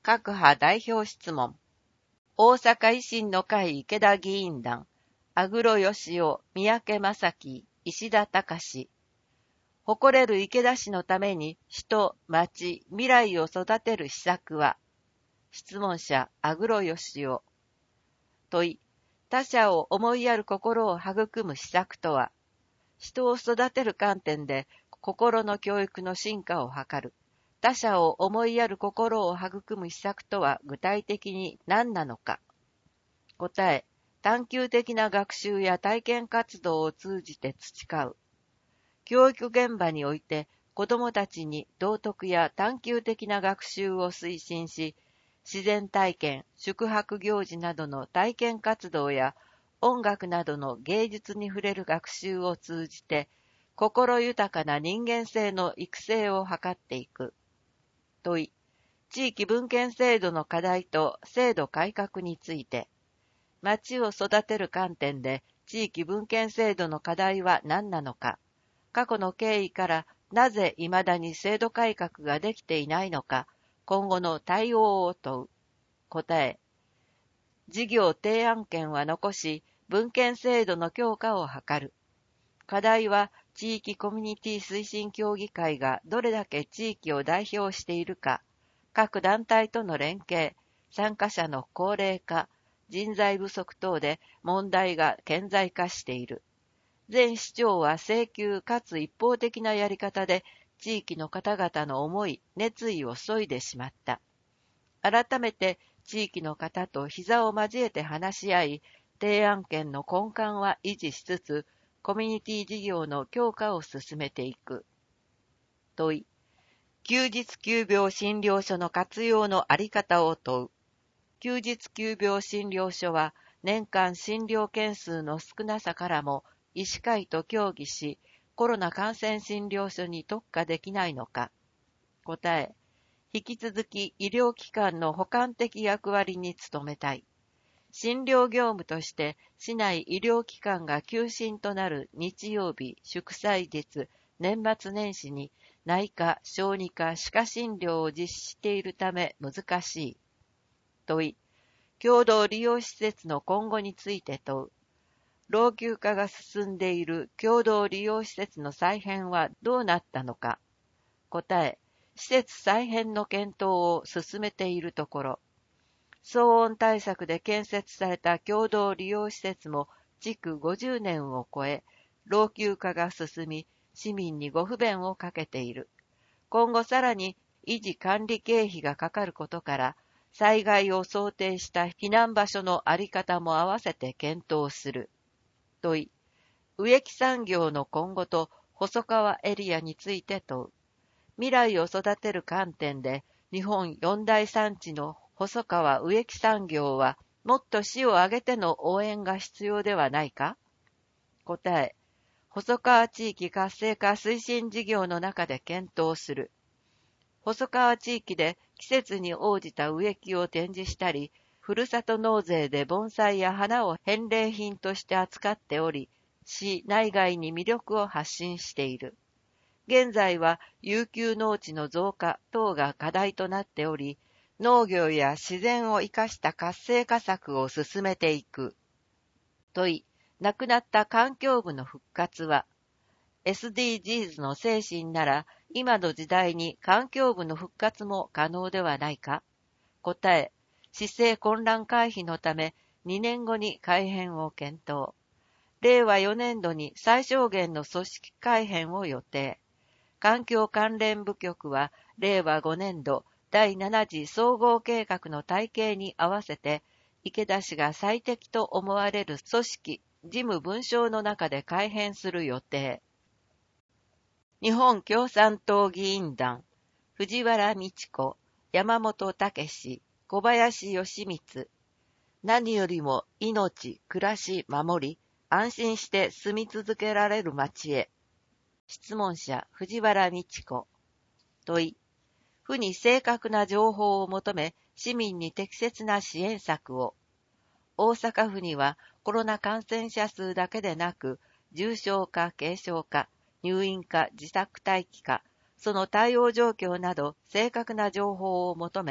各派代表質問。大阪維新の会池田議員団、阿黒義夫、三宅正樹、石田隆。誇れる池田市のために人、町、未来を育てる施策は。質問者、阿黒義夫。問い、他者を思いやる心を育む施策とは。人を育てる観点で心の教育の進化を図る。他者を思いやる心を育む施策とは具体的に何なのか。答え、探究的な学習や体験活動を通じて培う。教育現場において子どもたちに道徳や探究的な学習を推進し、自然体験、宿泊行事などの体験活動や音楽などの芸術に触れる学習を通じて、心豊かな人間性の育成を図っていく。問い、地域分権制度の課題と制度改革について、町を育てる観点で地域分権制度の課題は何なのか、過去の経緯からなぜ未だに制度改革ができていないのか、今後の対応を問う。答え、事業提案権は残し、分権制度の強化を図る。課題は、地域コミュニティ推進協議会がどれだけ地域を代表しているか、各団体との連携、参加者の高齢化、人材不足等で問題が顕在化している。前市長は請求かつ一方的なやり方で地域の方々の思い、熱意を削いでしまった。改めて地域の方と膝を交えて話し合い、提案権の根幹は維持しつつ、コミュニティ事業の強化を進めていく。問い、休日急病診療所の活用のあり方を問う。休日急病診療所は年間診療件数の少なさからも医師会と協議し、コロナ感染診療所に特化できないのか。答え、引き続き医療機関の補完的役割に努めたい。診療業務として市内医療機関が休診となる日曜日、祝祭日、年末年始に内科、小児科、歯科診療を実施しているため難しい。問い、共同利用施設の今後について問う。老朽化が進んでいる共同利用施設の再編はどうなったのか。答え、施設再編の検討を進めているところ、騒音対策で建設された共同利用施設も築50年を超え、老朽化が進み、市民にご不便をかけている。今後さらに維持管理経費がかかることから、災害を想定した避難場所のあり方も合わせて検討する。問い、植木産業の今後と細川エリアについて問う。未来を育てる観点で、日本四大産地の細川植木産業は、もっと市を挙げての応援が必要ではないか。答え、細川地域活性化推進事業の中で検討する。細川地域で季節に応じた植木を展示したり、ふるさと納税で盆栽や花を返礼品として扱っており、市内外に魅力を発信している。現在は遊休農地の増加等が課題となっており、農業や自然を生かした活性化策を進めていく。問い、亡くなった環境部の復活は、SDGs の精神なら、今の時代に環境部の復活も可能ではないか。答え、市政混乱回避のため、2年後に改編を検討。令和4年度に最小限の組織改編を予定。環境関連部局は、令和5年度第7次総合計画の体系に合わせて、池田氏が最適と思われる組織、事務文書の中で改編する予定。日本共産党議員団、藤原道子、山本武史、小林義光。何よりも命、暮らし、守り、安心して住み続けられる町へ。質問者、藤原道子。問い、府に正確な情報を求め、市民に適切な支援策を。大阪府にはコロナ感染者数だけでなく、重症化、軽症化、入院か自宅待機か、その対応状況など正確な情報を求め、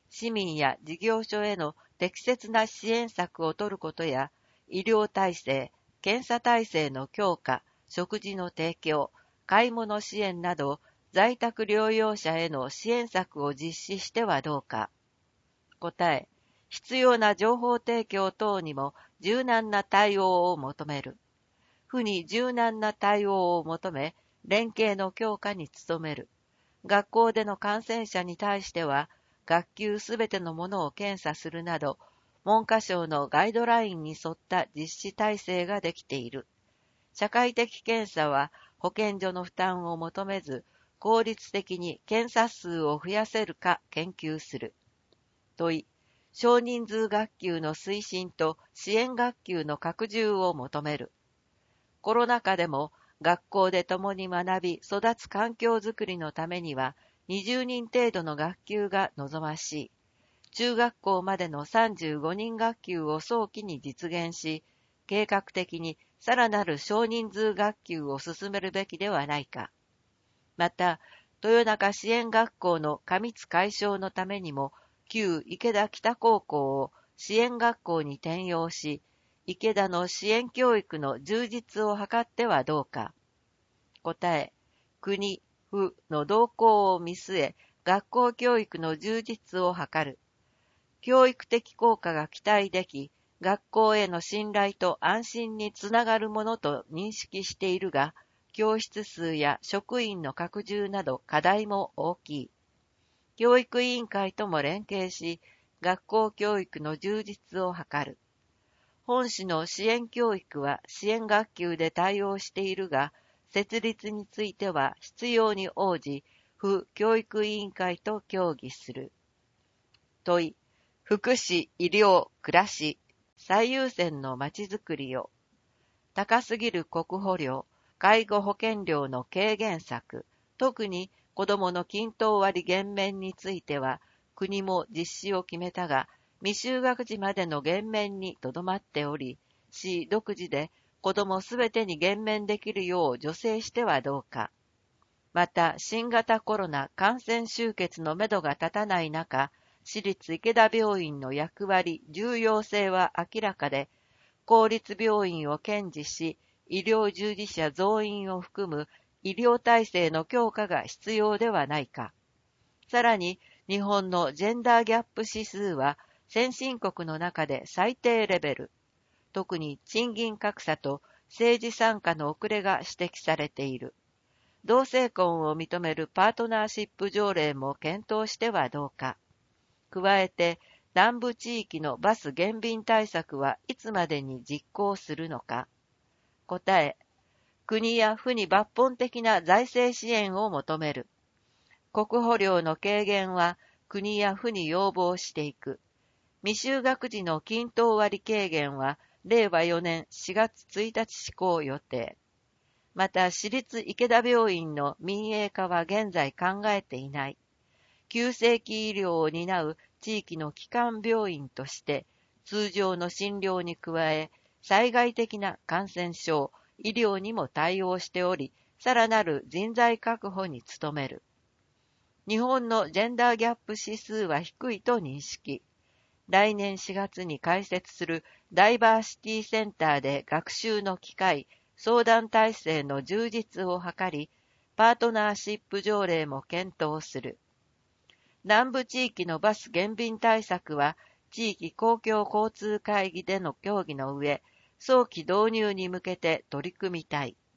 市民や事業所への適切な支援策を取ることや、医療体制、検査体制の強化、食事の提供、買い物支援など、在宅療養者への支援策を実施してはどうか。答え、必要な情報提供等にも柔軟な対応を求める。府に柔軟な対応を求め、連携の強化に努める。学校での感染者に対しては、学級すべてのものを検査するなど、文科省のガイドラインに沿った実施体制ができている。社会的検査は保健所の負担を求めず、効率的に検査数を増やせるか研究する。問い、少人数学級の推進と支援学級の拡充を求める。コロナ禍でも学校で共に学び育つ環境づくりのためには20人程度の学級が望ましい。中学校までの35人学級を早期に実現し、計画的にさらなる少人数学級を進めるべきではないか。また、豊中支援学校の過密解消のためにも、旧池田北高校を支援学校に転用し、池田の支援教育の充実を図ってはどうか。答え、国、府の動向を見据え、学校教育の充実を図る。教育的効果が期待でき、学校への信頼と安心につながるものと認識しているが、教室数や職員の拡充など課題も大きい。教育委員会とも連携し、学校教育の充実を図る。本市の支援教育は支援学級で対応しているが、設立については必要に応じ、府教育委員会と協議する。問い、福祉、医療、暮らし、最優先のまちづくりを。高すぎる国保料、介護保険料の軽減策、特に子どもの均等割減免については、国も実施を決めたが、未就学児までの減免にとどまっており、市独自で子どもすべてに減免できるよう助成してはどうか。また、新型コロナ感染終結のめどが立たない中、市立池田病院の役割、重要性は明らかで、公立病院を堅持し、医療従事者増員を含む医療体制の強化が必要ではないか。さらに、日本のジェンダーギャップ指数は先進国の中で最低レベル。特に賃金格差と政治参加の遅れが指摘されている。同性婚を認めるパートナーシップ条例も検討してはどうか。加えて、南部地域のバス減便対策はいつまでに実行するのか。答え、国や府に抜本的な財政支援を求める。国保料の軽減は国や府に要望していく。未就学児の均等割軽減は令和4年4月1日施行予定。また、私立池田病院の民営化は現在考えていない。急性期医療を担う地域の基幹病院として、通常の診療に加え、災害的な感染症、医療にも対応しており、さらなる人材確保に努める。日本のジェンダーギャップ指数は低いと認識。来年4月に開設するダイバーシティセンターで学習の機会、相談体制の充実を図り、パートナーシップ条例も検討する。南部地域のバス減便対策は、地域公共交通会議での協議の上、早期導入に向けて取り組みたい。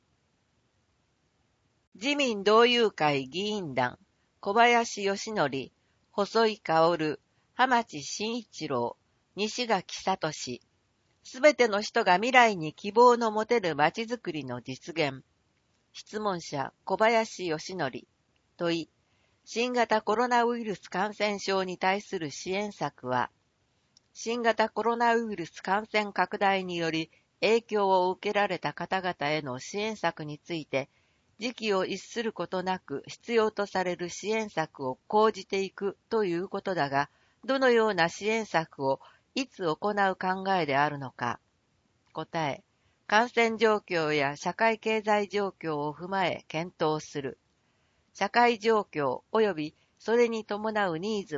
自民同友会議員団、小林義則、細井薫、浜地真一郎、西垣聡、すべての人が未来に希望の持てるまちづくりの実現。質問者、小林義則。問い、新型コロナウイルス感染症に対する支援策は、新型コロナウイルス感染拡大により影響を受けられた方々への支援策について、時期を逸することなく必要とされる支援策を講じていくということだが、どのような支援策をいつ行う考えであるのか。答え、感染状況や社会経済状況を踏まえ検討する。社会状況及びそれに伴うニーズは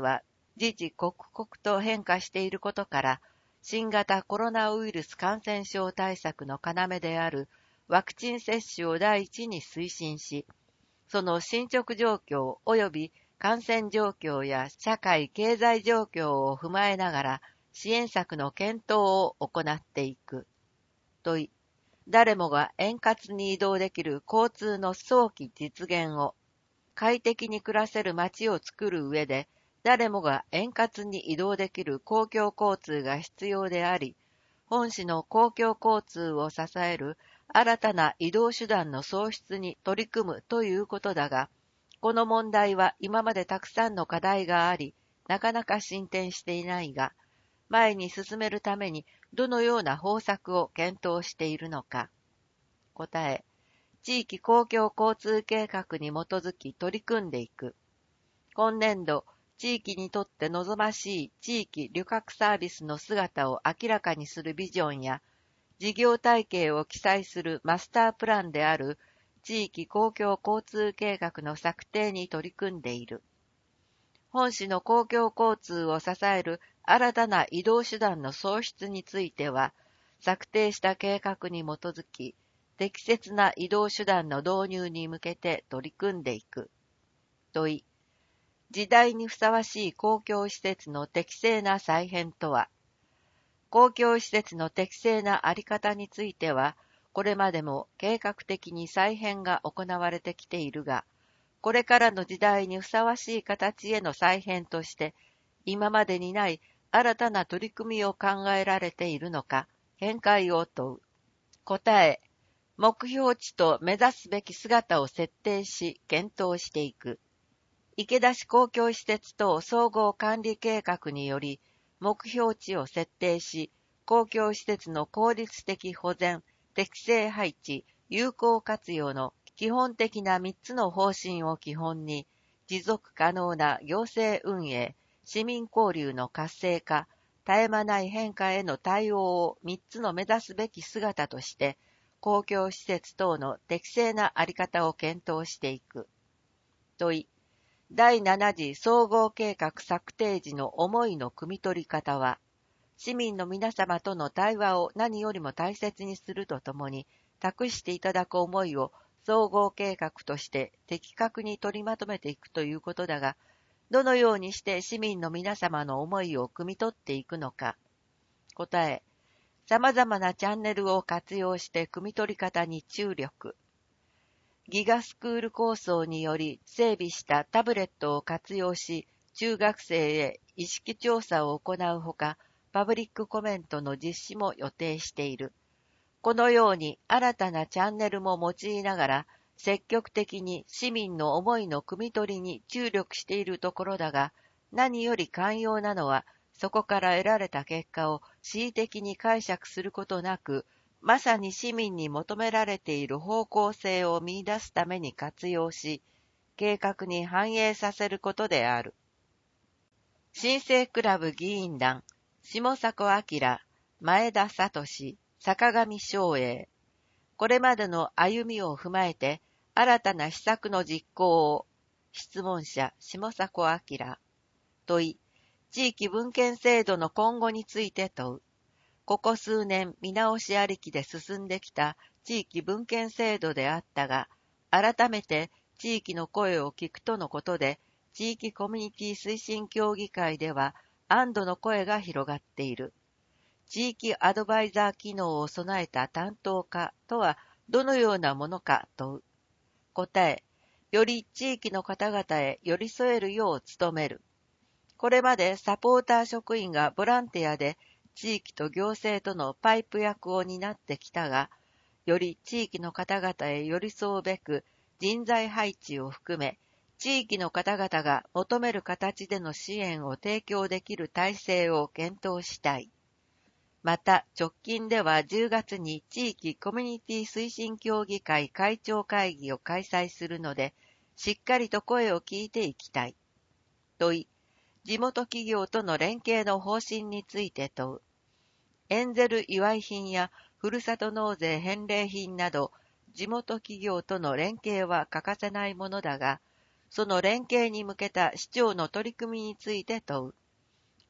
時々刻々と変化していることから、新型コロナウイルス感染症対策の要であるワクチン接種を第一に推進し、その進捗状況及び感染状況や社会経済状況を踏まえながら支援策の検討を行っていく。問い、誰もが円滑に移動できる交通の早期実現を、快適に暮らせる街を作る上で、誰もが円滑に移動できる公共交通が必要であり、本市の公共交通を支える新たな移動手段の創出に取り組むということだが、この問題は今までたくさんの課題があり、なかなか進展していないが、前に進めるためにどのような方策を検討しているのか。答え、地域公共交通計画に基づき取り組んでいく。今年度、地域にとって望ましい地域旅客サービスの姿を明らかにするビジョンや、事業体系を記載するマスタープランである地域公共交通計画の策定に取り組んでいる。本市の公共交通を支える新たな移動手段の創出については、策定した計画に基づき、適切な移動手段の導入に向けて取り組んでいく。問い、時代にふさわしい公共施設の適正な再編とは、公共施設の適正なあり方については、これまでも計画的に再編が行われてきているが、これからの時代にふさわしい形への再編として、今までにない新たな取り組みを考えられているのか、見解を問う。答え、目標値と目指すべき姿を設定し、検討していく。池田市公共施設等総合管理計画により、目標値を設定し、公共施設の効率的保全、適正配置、有効活用の基本的な3つの方針を基本に、持続可能な行政運営、市民交流の活性化、絶え間ない変化への対応を3つの目指すべき姿として、公共施設等の適正なあり方を検討していく。問い、第7次総合計画策定時の思いの汲み取り方は、市民の皆様との対話を何よりも大切にするとともに、託していただく思いを総合計画として的確に取りまとめていくということだが、どのようにして市民の皆様の思いを汲み取っていくのか。答え、様々なチャンネルを活用して汲み取り方に注力。ギガスクール構想により整備したタブレットを活用し、中学生へ意識調査を行うほか、パブリックコメントの実施も予定している。このように新たなチャンネルも用いながら、積極的に市民の思いの汲み取りに注力しているところだが、何より肝要なのは、そこから得られた結果を恣意的に解釈することなく、まさに市民に求められている方向性を見出すために活用し、計画に反映させることである。新生クラブ議員団、下迫明、前田聡、坂上昌英。これまでの歩みを踏まえて、新たな施策の実行を、質問者、下迫明。問い、地域分権制度の今後について問う。ここ数年見直しありきで進んできた地域分権制度であったが、改めて地域の声を聞くとのことで、地域コミュニティ推進協議会では安堵の声が広がっている。地域アドバイザー機能を備えた担当課とはどのようなものか問う。答え、より地域の方々へ寄り添えるよう努める。これまでサポーター職員がボランティアで地域と行政とのパイプ役を担ってきたが、より地域の方々へ寄り添うべく人材配置を含め、地域の方々が求める形での支援を提供できる体制を検討したい。また、直近では10月に地域コミュニティ推進協議会会長会議を開催するので、しっかりと声を聞いていきたい。問い、地元企業との連携の方針について問う。エンゼル祝い品やふるさと納税返礼品など、地元企業との連携は欠かせないものだが、その連携に向けた市長の取り組みについて問う。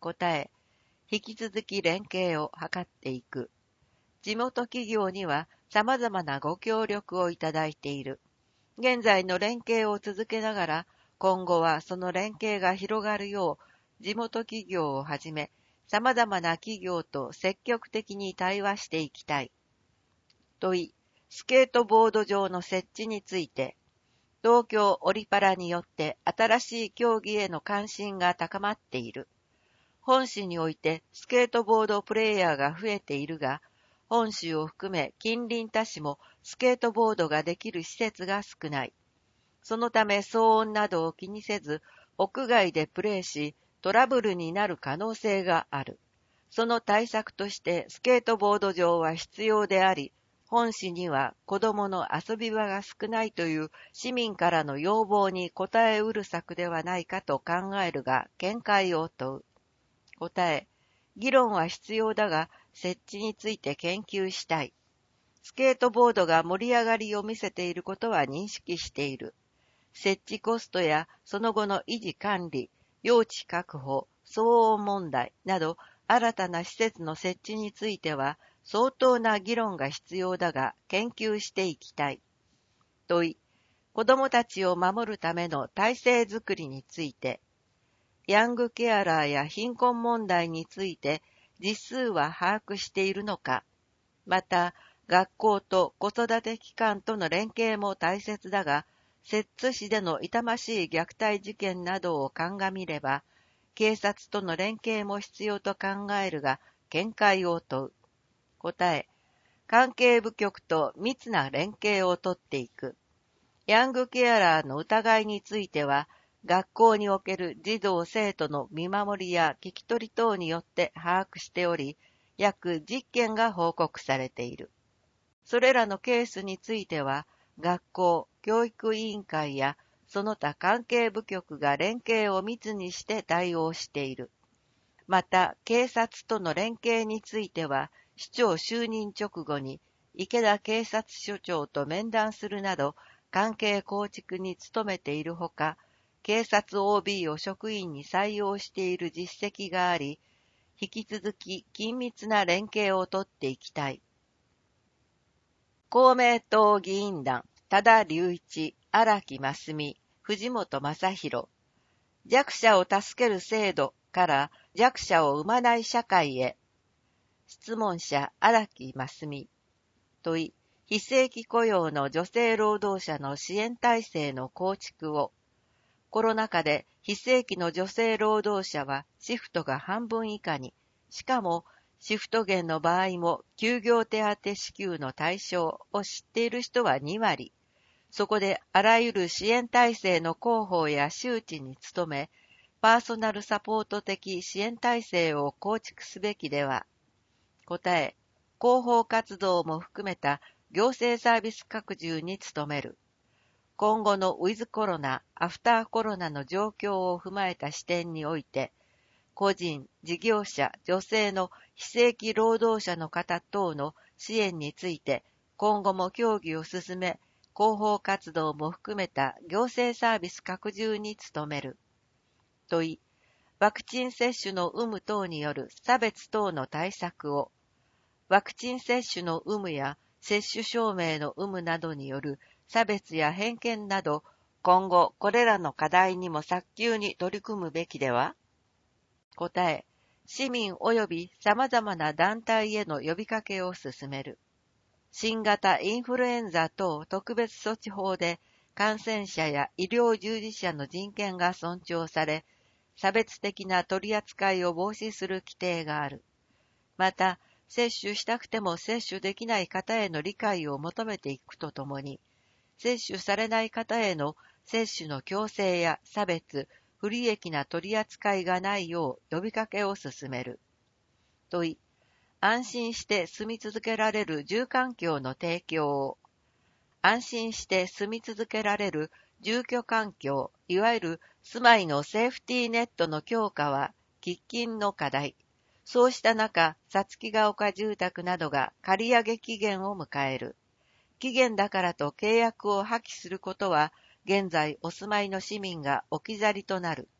答え、引き続き連携を図っていく。地元企業には様々なご協力をいただいている。現在の連携を続けながら、今後はその連携が広がるよう、地元企業をはじめ、様々な企業と積極的に対話していきたい。問い、スケートボード場の設置について、東京オリパラによって新しい競技への関心が高まっている。本市においてスケートボードプレイヤーが増えているが、本市を含め近隣他市もスケートボードができる施設が少ない。そのため騒音などを気にせず、屋外でプレーし、トラブルになる可能性がある。その対策としてスケートボード場は必要であり、本市には子供の遊び場が少ないという市民からの要望に応えうる策ではないかと考えるが見解を問う。答え、議論は必要だが設置について研究したい。スケートボードが盛り上がりを見せていることは認識している。設置コストやその後の維持管理、用地確保、騒音問題など新たな施設の設置については相当な議論が必要だが研究していきたい。問い、子どもたちを守るための体制づくりについて、ヤングケアラーや貧困問題について実数は把握しているのか、また学校と子育て機関との連携も大切だが、摂津市での痛ましい虐待事件などを鑑みれば、警察との連携も必要と考えるが、見解を問う。答え、関係部局と密な連携をとっていく。ヤングケアラーの疑いについては、学校における児童生徒の見守りや聞き取り等によって把握しており、約10件が報告されている。それらのケースについては、学校、教育委員会やその他関係部局が連携を密にして対応している。また、警察との連携については、市長就任直後に池田警察署長と面談するなど、関係構築に努めているほか、警察 OB を職員に採用している実績があり、引き続き緊密な連携をとっていきたい。公明党議員団、多田隆一、荒木真澄、藤本正弘、弱者を助ける制度から弱者を生まない社会へ。質問者、荒木真澄。問い、非正規雇用の女性労働者の支援体制の構築を。コロナ禍で非正規の女性労働者はシフトが半分以下に、しかもシフト減の場合も休業手当支給の対象を知っている人は2割。そこであらゆる支援体制の広報や周知に努め、パーソナルサポート的支援体制を構築すべきでは。答え、広報活動も含めた行政サービス拡充に努める。今後のウィズコロナ、アフターコロナの状況を踏まえた視点において、個人、事業者、女性の非正規労働者の方等の支援について、今後も協議を進め、広報活動も含めた行政サービス拡充に努める。問い、ワクチン接種の有無等による差別等の対策を、ワクチン接種の有無や接種証明の有無などによる差別や偏見など、今後これらの課題にも早急に取り組むべきでは。答え、市民及び様々な団体への呼びかけを進める。新型インフルエンザ等特別措置法で感染者や医療従事者の人権が尊重され、差別的な取り扱いを防止する規定がある。また、接種したくても接種できない方への理解を求めていくとともに、接種されない方への接種の強制や差別、不利益な取り扱いがないよう呼びかけを進める。問い、安心して住み続けられる住環境の提供を。安心して住み続けられる住居環境、いわゆる住まいのセーフティーネットの強化は喫緊の課題。そうした中、さつきが丘住宅などが借り上げ期限を迎える。期限だからと契約を破棄することは、現在お住まいの市民が置き去りとなる。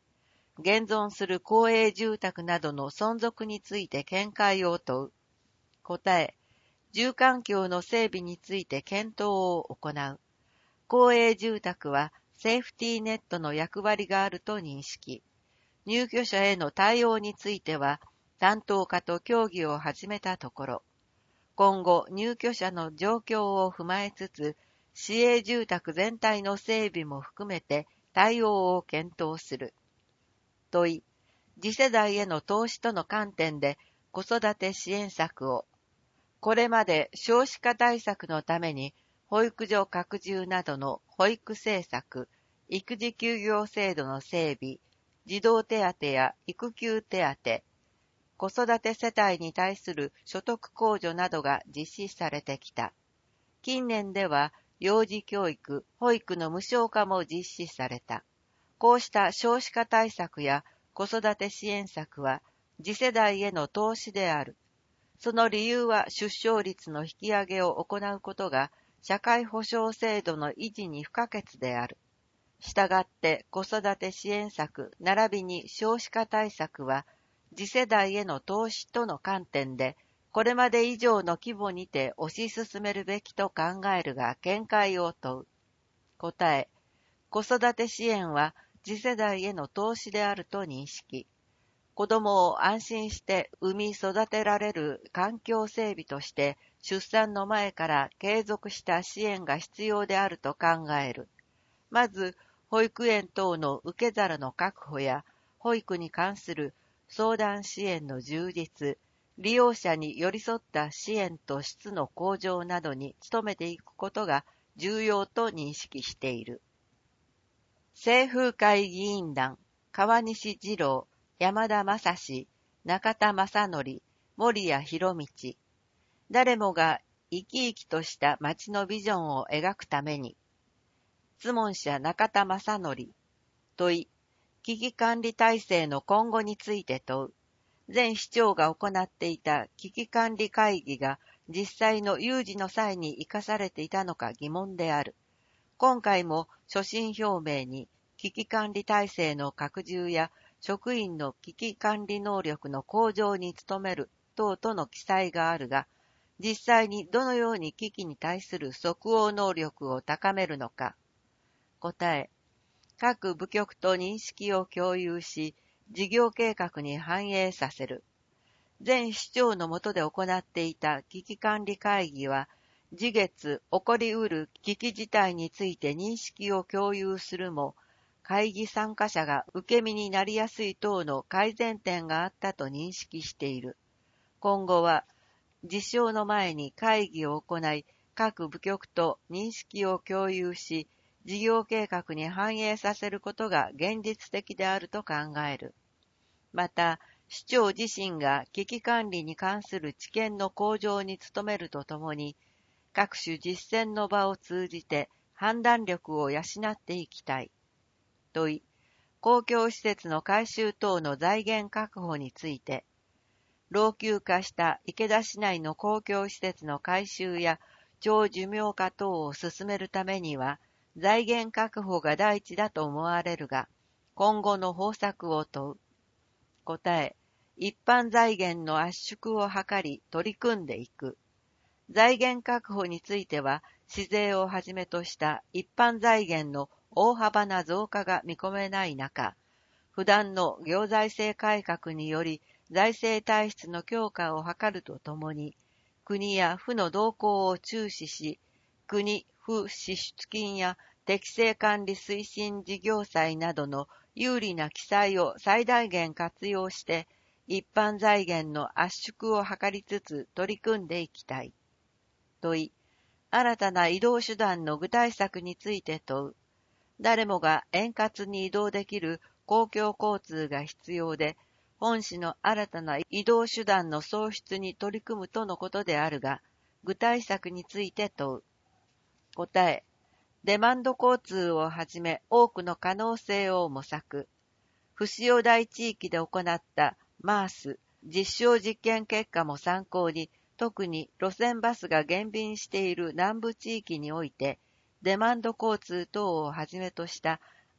現存する公営住宅などの存続について見解を問う。答え、住環境の整備について検討を行う。公営住宅はセーフティーネットの役割があると認識。入居者への対応については、担当課と協議を始めたところ、今後入居者の状況を踏まえつつ、市営住宅全体の整備も含めて対応を検討する。問い、次世代への投資との観点で子育て支援策を、これまで少子化対策のために保育所拡充などの保育政策、育児休業制度の整備、児童手当や育休手当、子育て世帯に対する所得控除などが実施されてきた。近年では幼児教育、保育の無償化も実施された。こうした少子化対策や子育て支援策は次世代への投資である。その理由は出生率の引き上げを行うことが社会保障制度の維持に不可欠である。したがって子育て支援策並びに少子化対策は次世代への投資との観点でこれまで以上の規模にて推し進めるべきと考えるが見解を問う。答え、子育て支援は次世代への投資であると認識。子供を安心して産み育てられる環境整備として出産の前から継続した支援が必要であると考える。まず、保育園等の受け皿の確保や保育に関する相談支援の充実、利用者に寄り添った支援と質の向上などに努めていくことが重要と認識している。清風会議員団、川西二郎、山田正史、中田正則、森谷博道。誰もが生き生きとした街のビジョンを描くために。質問者中田正則。問い、危機管理体制の今後について問う。前市長が行っていた危機管理会議が実際の有事の際に生かされていたのか疑問である。今回も所信表明に危機管理体制の拡充や職員の危機管理能力の向上に努める等との記載があるが、実際にどのように危機に対する即応能力を高めるのか。答え、各部局と認識を共有し、事業計画に反映させる。前市長の下で行っていた危機管理会議は、次月起こりうる危機事態について認識を共有するも、会議参加者が受け身になりやすい等の改善点があったと認識している。今後は、実証の前に会議を行い、各部局と認識を共有し、事業計画に反映させることが現実的であると考える。また、市長自身が危機管理に関する知見の向上に努めるとともに、各種実践の場を通じて判断力を養っていきたい。問い、公共施設の改修等の財源確保について、老朽化した池田市内の公共施設の改修や長寿命化等を進めるためには、財源確保が第一だと思われるが、今後の方策を問う。答え、一般財源の圧縮を図り取り組んでいく。財源確保については、市税をはじめとした一般財源の大幅な増加が見込めない中、不断の行財政改革により財政体質の強化を図るとともに、国や府の動向を注視し、国、府支出金や適正管理推進事業債などの有利な記載を最大限活用して、一般財源の圧縮を図りつつ取り組んでいきたい。問い、新たな移動手段の具体策について問う。誰もが円滑に移動できる公共交通が必要で、本市の新たな移動手段の創出に取り組むとのことであるが、具体策について問う。答え、デマンド交通をはじめ多くの可能性を模索。不使用大地域で行ったMaaS実証実験結果も参考に、特に路線バスが減便している南部地域において、デマンド交通等をはじめとした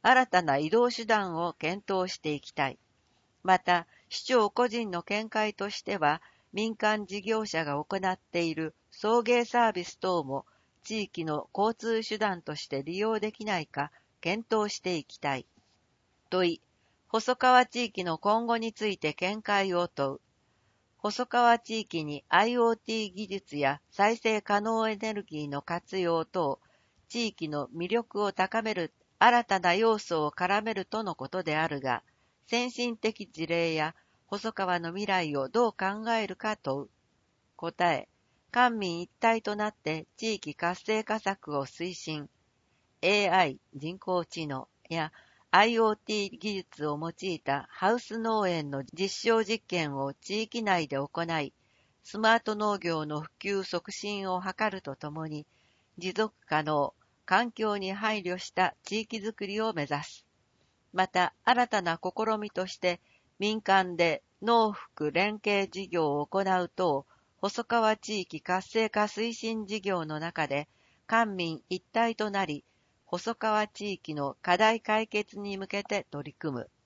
新たな移動手段を検討していきたい。また、市長個人の見解としては、民間事業者が行っている送迎サービス等も地域の交通手段として利用できないか検討していきたい。問い、細川地域の今後について見解を問う。細川地域に IoT 技術や再生可能エネルギーの活用等、地域の魅力を高める新たな要素を絡めるとのことであるが、先進的事例や細川の未来をどう考えるか問う。答え、官民一体となって地域活性化策を推進。AI 人工知能や IoT 技術を用いたハウス農園の実証実験を地域内で行い、スマート農業の普及促進を図るとともに、持続可能、環境に配慮した地域づくりを目指す。また、新たな試みとして、民間で農福連携事業を行う等、細川地域活性化推進事業の中で、官民一体となり、細川地域の課題解決に向けて取り組む。